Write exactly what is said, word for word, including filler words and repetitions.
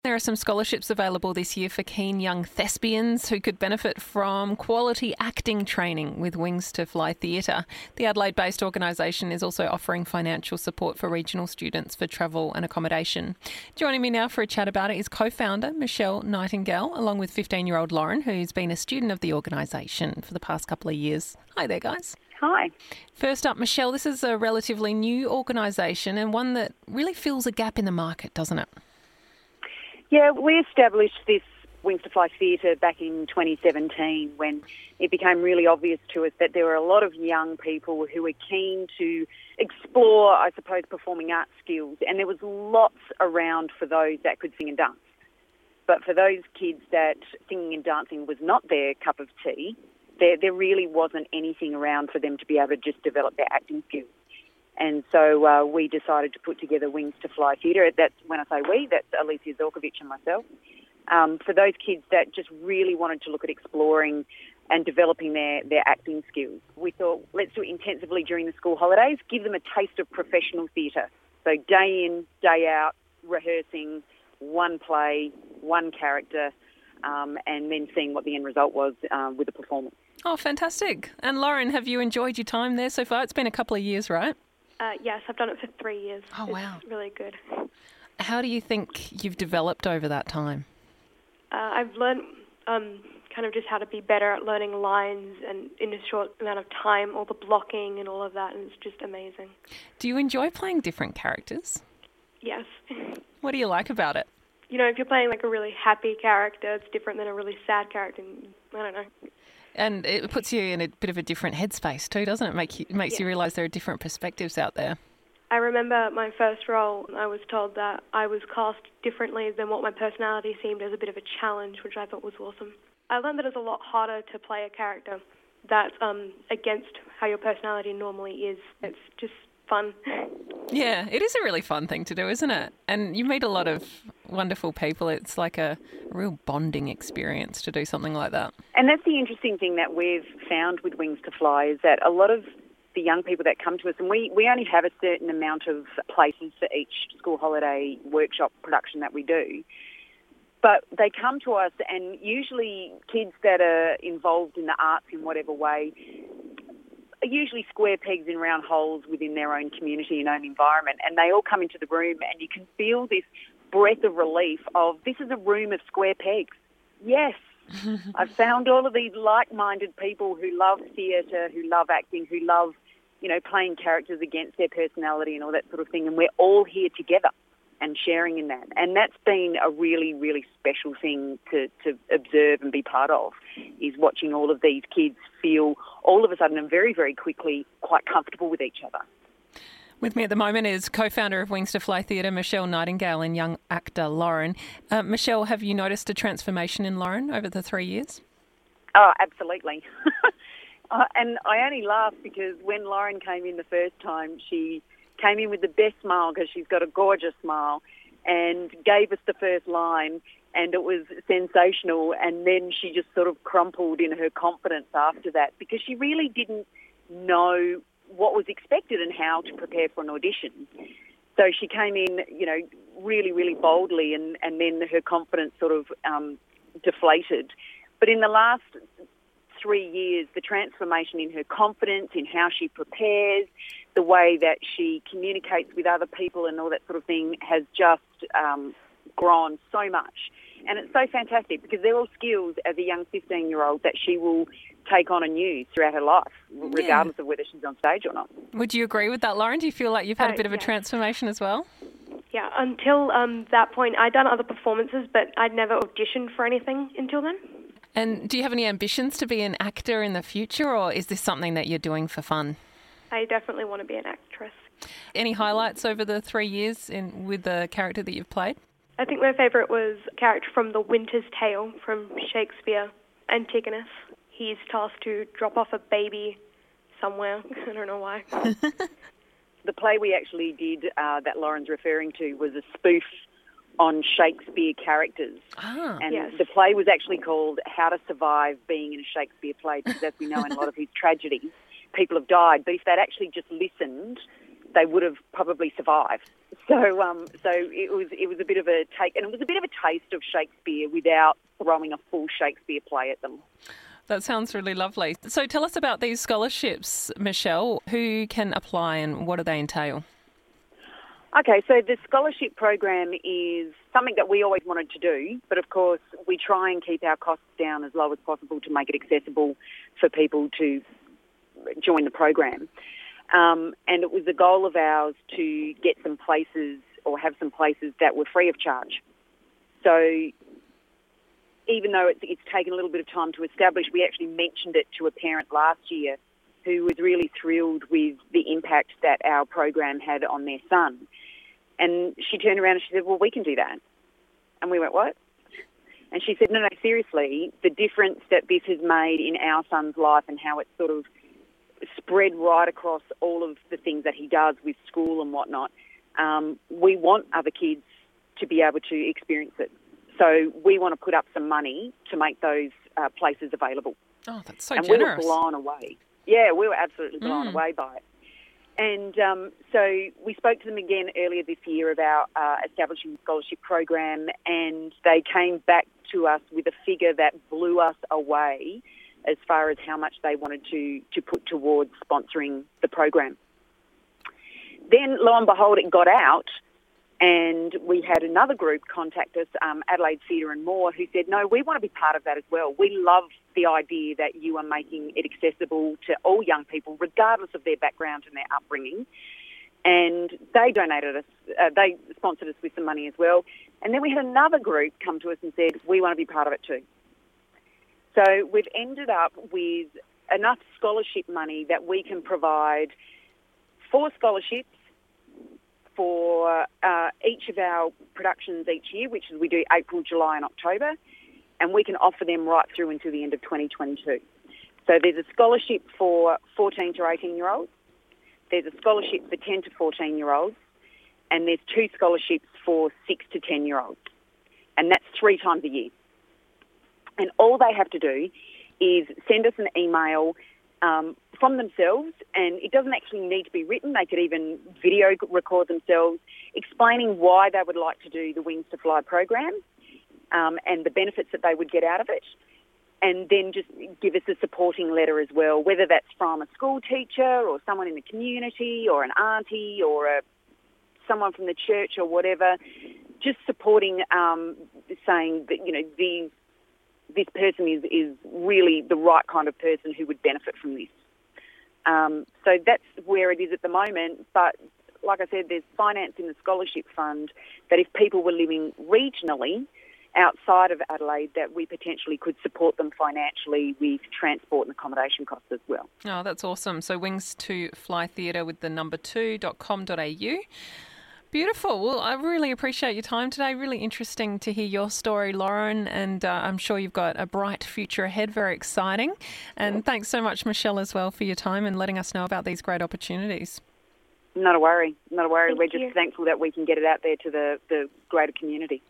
There are some scholarships available this year for keen young thespians who could benefit from quality acting training with Wings to Fly Theatre. The Adelaide-based organisation is also offering financial support for regional students for travel and accommodation. Joining me now for a chat about it is co-founder Michelle Nightingale, along with fifteen-year-old Lauren, who's been a student of the organisation for the past couple of years. Hi there, guys. Hi. First up, Michelle, this is a relatively new organisation and one that really fills a gap in the market, doesn't it? Yeah, we established this Wings to Fly Theatre back in twenty seventeen when it became really obvious to us that there were a lot of young people who were keen to explore, I suppose, performing arts skills, and there was lots around for those that could sing and dance. But for those kids that singing and dancing was not their cup of tea, there, there really wasn't anything around for them to be able to just develop their acting skills. And so uh, we decided to put together Wings to Fly Theatre. That's, when I say we, that's Alicia Zorkovic and myself. Um, for those kids that just really wanted to look at exploring and developing their, their acting skills. We thought, let's do it intensively during the school holidays, give them a taste of professional theatre. So day in, day out, rehearsing, one play, one character, um, and then seeing what the end result was uh, with the performance. Oh, fantastic. And Lauren, have you enjoyed your time there so far? It's been a couple of years, right? Uh, yes, I've done it for three years. Oh, wow. It's really good. How do you think you've developed over that time? Uh, I've learned um, kind of just how to be better at learning lines and in a short amount of time, all the blocking and all of that, and it's just amazing. Do you enjoy playing different characters? Yes. What do you like about it? You know, if you're playing like a really happy character, it's different than a really sad character. I don't know. And it puts you in a bit of a different headspace too, doesn't it? Make you, it makes yeah. you realise there are different perspectives out there. I remember my first role, I was told that I was cast differently than what my personality seemed as a bit of a challenge, which I thought was awesome. I learned that it's a lot harder to play a character that's um, against how your personality normally is. It's just fun. Yeah, it is a really fun thing to do, isn't it? And you meet a lot of wonderful people. It's like a real bonding experience to do something like that. And that's the interesting thing that we've found with Wings to Fly is that a lot of the young people that come to us, and we, we only have a certain amount of places for each school holiday workshop production that we do, but they come to us, and usually kids that are involved in the arts in whatever way are usually square pegs in round holes within their own community and own environment, and they all come into the room and you can feel this breath of relief of this is a room of square pegs. Yes, I've found all of these like-minded people who love theatre, who love acting, who love, you know, playing characters against their personality and all that sort of thing, and we're all here together and sharing in that. And that's been a really, really special thing to, to observe and be part of, is watching all of these kids feel all of a sudden and very, very quickly quite comfortable with each other. With me at the moment is co-founder of Wings to Fly Theatre, Michelle Nightingale, and young actor Lauren. Uh, Michelle, have you noticed a transformation in Lauren over the three years? Oh, absolutely. uh, and I only laugh because when Lauren came in the first time, she came in with the best smile because she's got a gorgeous smile and gave us the first line, and it was sensational. And then she just sort of crumpled in her confidence after that because she really didn't know what was expected and how to prepare for an audition. So she came in, you know, really, really boldly, and, and then her confidence sort of um, deflated. But in the last three years, the transformation in her confidence, in how she prepares, the way that she communicates with other people and all that sort of thing has just um, grown so much. And it's so fantastic because they're all skills as a young fifteen-year-old that she will take on anew throughout her life, regardless yeah. of whether she's on stage or not. Would you agree with that, Lauren? Do you feel like you've had uh, a bit of a yeah. transformation as well? Yeah, until um, that point, I'd done other performances, but I'd never auditioned for anything until then. And do you have any ambitions to be an actor in the future, or is this something that you're doing for fun? I definitely want to be an actress. Any highlights over the three years in with the character that you've played? I think my favourite was a character from The Winter's Tale from Shakespeare, Antigonus. He's tasked to drop off a baby somewhere. I don't know why. The play we actually did uh, that Lauren's referring to was a spoof on Shakespeare characters. Ah, and yes. The play was actually called How to Survive Being in a Shakespeare Play, because as we know in a lot of his tragedies, people have died. But if they'd actually just listened they would have probably survived. So, um, so it was it was a bit of a take, and it was a bit of a taste of Shakespeare without throwing a full Shakespeare play at them. That sounds really lovely. So, tell us about these scholarships, Michelle. Who can apply, and what do they entail? Okay, so the scholarship program is something that we always wanted to do, but of course we try and keep our costs down as low as possible to make it accessible for people to join the program. Um, and it was a goal of ours to get some places or have some places that were free of charge. So even though it's, it's taken a little bit of time to establish, we actually mentioned it to a parent last year who was really thrilled with the impact that our program had on their son. And she turned around and she said, well, we can do that. And we went, what? And she said, no, no, seriously, the difference that this has made in our son's life and how it's sort of spread right across all of the things that he does with school and whatnot, um, we want other kids to be able to experience it. So we want to put up some money to make those uh, places available. Oh, that's so and generous. And we were blown away. Yeah, we were absolutely blown Mm. away by it. And um, so we spoke to them again earlier this year about uh, establishing the scholarship program, and they came back to us with a figure that blew us away as far as how much they wanted to, to put towards sponsoring the program. Then, lo and behold, it got out, and we had another group contact us, um, Adelaide Theatre and More, who said, no, we want to be part of that as well. We love the idea that you are making it accessible to all young people, regardless of their background and their upbringing. And they donated us, uh, they sponsored us with some money as well. And then we had another group come to us and said, we want to be part of it too. So we've ended up with enough scholarship money that we can provide four scholarships for uh, each of our productions each year, which is we do April, July and October, and we can offer them right through until the end of twenty twenty-two. So there's a scholarship for fourteen to eighteen-year-olds, there's a scholarship for ten to fourteen-year-olds, and there's two scholarships for six to ten-year-olds, and that's three times a year. And all they have to do is send us an email um, from themselves, and it doesn't actually need to be written. They could even video record themselves explaining why they would like to do the Wings to Fly program um, and the benefits that they would get out of it, and then just give us a supporting letter as well, whether that's from a school teacher or someone in the community or an auntie or a, someone from the church or whatever, just supporting, um, saying that, you know, these this person is, is really the right kind of person who would benefit from this. Um, so that's where it is at the moment. But like I said, there's finance in the scholarship fund that if people were living regionally outside of Adelaide, that we potentially could support them financially with transport and accommodation costs as well. Oh, that's awesome. So Wings to Fly Theatre with the number two dot com dot a u. Beautiful. Well, I really appreciate your time today. Really interesting to hear your story, Lauren, and uh, I'm sure you've got a bright future ahead. Very exciting. And thanks so much, Michelle, as well, for your time and letting us know about these great opportunities. Not a worry. Not a worry. Thank We're you. just thankful that we can get it out there to the, the greater community.